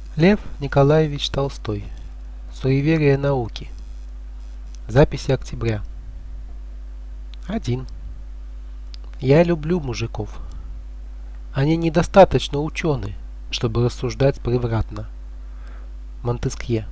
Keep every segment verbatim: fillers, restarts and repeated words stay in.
Лев Николаевич Толстой. Суеверие науки. Записи октября. один. Я люблю мужиков. Они недостаточно ученые, чтобы рассуждать превратно. Монтескье.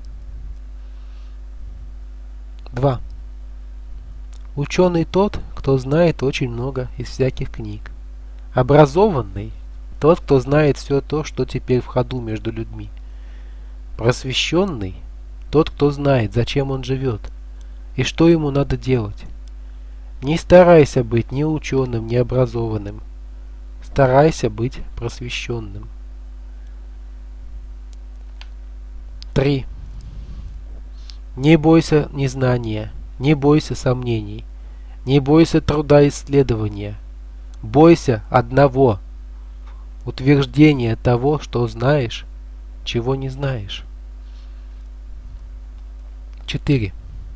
два. Ученый тот, кто знает очень много из всяких книг. Образованный тот, кто знает все то, что теперь в ходу между людьми. Просвещенный тот, кто знает, зачем он живет и что ему надо делать. Не старайся быть ни ученым, ни образованным. Старайся быть просвещенным. три. Не бойся незнания, не бойся сомнений, не бойся труда исследования. Бойся одного – утверждения того, что знаешь, чего не знаешь. четыре.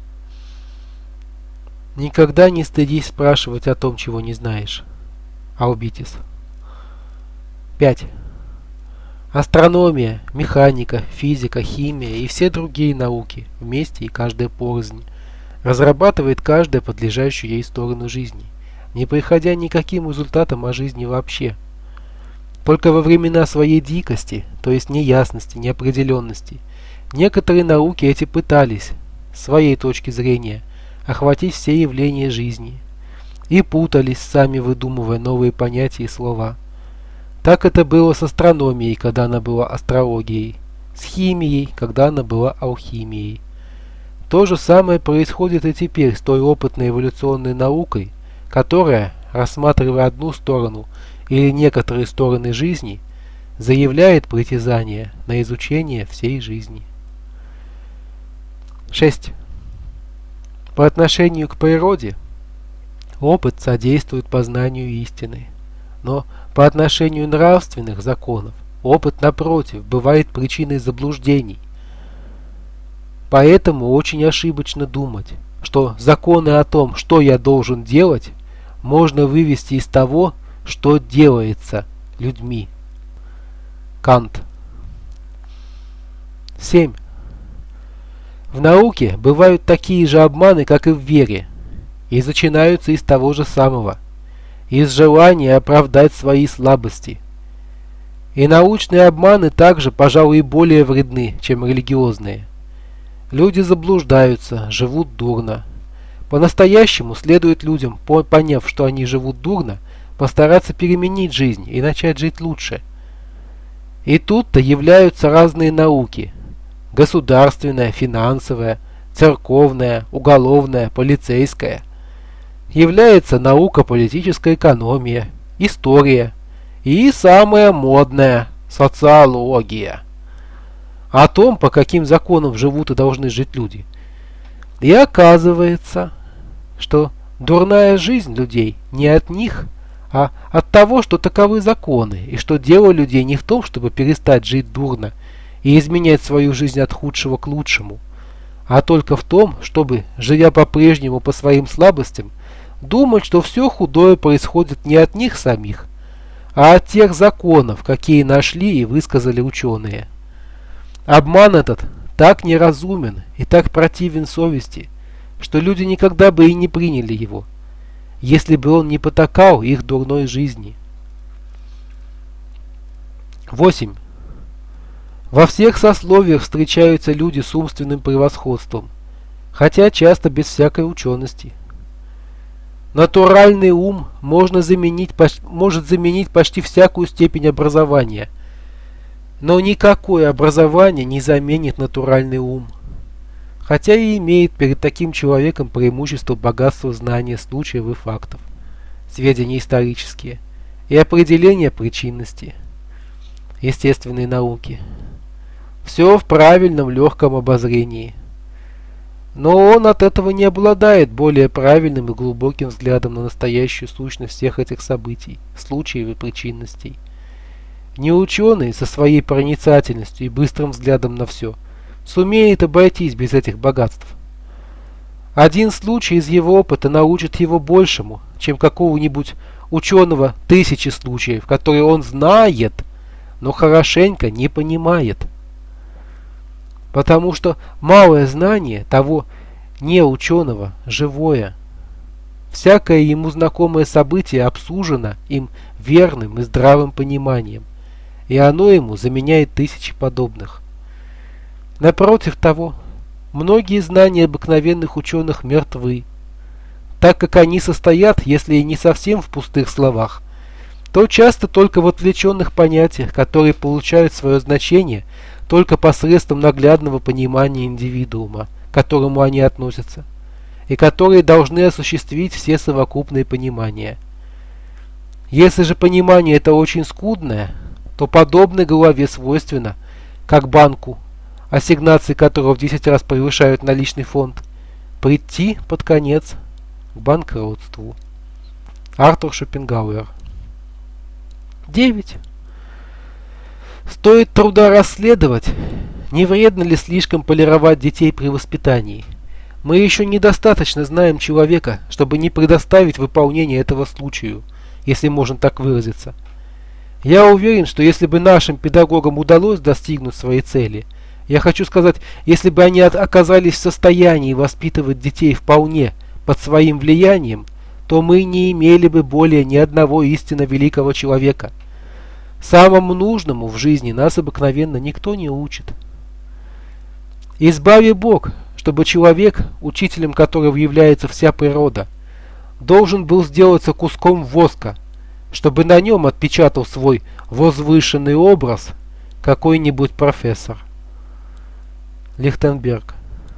Никогда не стыдись спрашивать о том, чего не знаешь. Аубитис. пять. Астрономия, механика, физика, химия и все другие науки, вместе и каждая порознь, разрабатывает каждая подлежащую ей сторону жизни, не приходя никаким результатам о жизни вообще. Только во времена своей дикости, то есть неясности, неопределенности, некоторые науки эти пытались, с своей точки зрения, охватить все явления жизни, и путались, сами выдумывая новые понятия и слова. Так это было с астрономией, когда она была астрологией, с химией, когда она была алхимией. То же самое происходит и теперь с той опытной эволюционной наукой, которая, рассматривая одну сторону или некоторые стороны жизни, заявляет притязание на изучение всей жизни. шесть. По отношению к природе опыт содействует познанию истины, но по отношению нравственных законов опыт, напротив, бывает причиной заблуждений. Поэтому очень ошибочно думать, что законы о том, что я должен делать, можно вывести из того, что делается людьми. Кант. семь. В науке бывают такие же обманы, как и в вере, и начинаются из того же самого, из желания оправдать свои слабости. И научные обманы также, пожалуй, и более вредны, чем религиозные. Люди заблуждаются, живут дурно. По-настоящему следует людям, поняв, что они живут дурно, постараться переменить жизнь и начать жить лучше. И тут-то являются разные науки. Государственная, финансовая, церковная, уголовная, полицейская. Является наука политическая экономия, история и самая модная социология. О том, по каким законам живут и должны жить люди. И оказывается, что дурная жизнь людей не от них, а от того, что таковы законы, и что дело людей не в том, чтобы перестать жить дурно и изменять свою жизнь от худшего к лучшему, а только в том, чтобы, живя по-прежнему по своим слабостям, думать, что все худое происходит не от них самих, а от тех законов, какие нашли и высказали ученые. Обман этот так неразумен и так противен совести, что люди никогда бы и не приняли его, если бы он не потакал их дурной жизни. восемь. Во всех сословиях встречаются люди с умственным превосходством, хотя часто без всякой учености. Натуральный ум можно заменить, может заменить почти всякую степень образования, но никакое образование не заменит натуральный ум, хотя и имеет перед таким человеком преимущество богатства знания случаев и фактов, сведения исторические и определения причинности, естественной науки. Все в правильном легком обозрении. Но он от этого не обладает более правильным и глубоким взглядом на настоящую сущность всех этих событий, случаев и причинностей. Не ученый со своей проницательностью и быстрым взглядом на все сумеет обойтись без этих богатств. Один случай из его опыта научит его большему, чем какого-нибудь ученого тысячи случаев, которые он знает, но хорошенько не понимает. потому что малое знание того не ученого живое. Всякое ему знакомое событие обсужено им верным и здравым пониманием, и оно ему заменяет тысячи подобных. Напротив того, многие знания обыкновенных ученых мертвы, так как они состоят, если и не совсем в пустых словах, то часто только в отвлеченных понятиях, которые получают свое значение только посредством наглядного понимания индивидуума, к которому они относятся, и которые должны осуществить все совокупные понимания. Если же понимание это очень скудное, то подобной голове свойственно, как банку, ассигнации которого в десять раз превышают наличный фонд, прийти под конец к банкротству. Артур Шопенгауэр. девять. Стоит труда расследовать, не вредно ли слишком полировать детей при воспитании. Мы еще недостаточно знаем человека, чтобы не предоставить выполнение этого случаю, если можно так выразиться. Я уверен, что если бы нашим педагогам удалось достигнуть своей цели, я хочу сказать, если бы они оказались в состоянии воспитывать детей вполне под своим влиянием, то мы не имели бы более ни одного истинно великого человека. Самому нужному в жизни нас обыкновенно никто не учит. Избави Бог, чтобы человек, учителем которого является вся природа, должен был сделаться куском воска, чтобы на нем отпечатал свой возвышенный образ какой-нибудь профессор. Лихтенберг.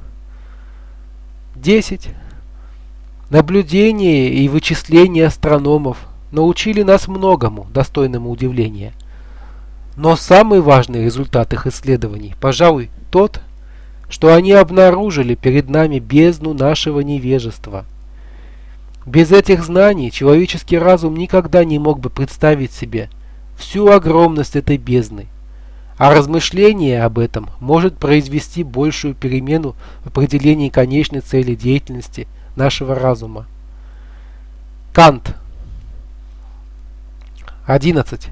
десять. Наблюдения и вычисления астрономов научили нас многому, достойному удивления. Но самый важный результат их исследований, пожалуй, тот, что они обнаружили перед нами бездну нашего невежества. Без этих знаний человеческий разум никогда не мог бы представить себе всю огромность этой бездны, а размышление об этом может произвести большую перемену в определении конечной цели деятельности нашего разума. Кант. одиннадцать.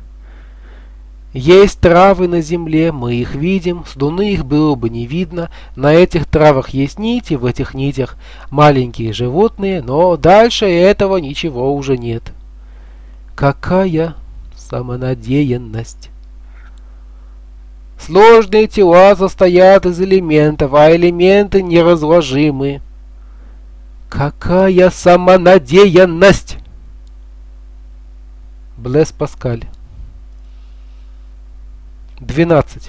Есть травы на земле, мы их видим, с луны их было бы не видно, на этих травах есть нити, в этих нитях маленькие животные, но дальше этого ничего уже нет. Какая самонадеянность! Сложные тела состоят из элементов, а элементы неразложимы. Какая самонадеянность! Блез Паскаль. двенадцать.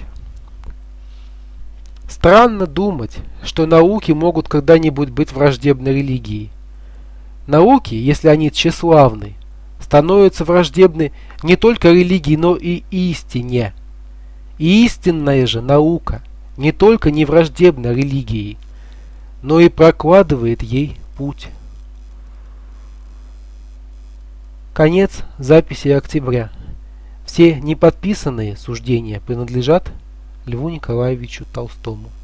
Странно думать, что науки могут когда-нибудь быть враждебны религии. Науки, если они тщеславны, становятся враждебны не только религии, но и истине. И истинная же наука не только не враждебна религии, но и прокладывает ей путь. Конец записи октября. Все неподписанные суждения принадлежат Льву Николаевичу Толстому.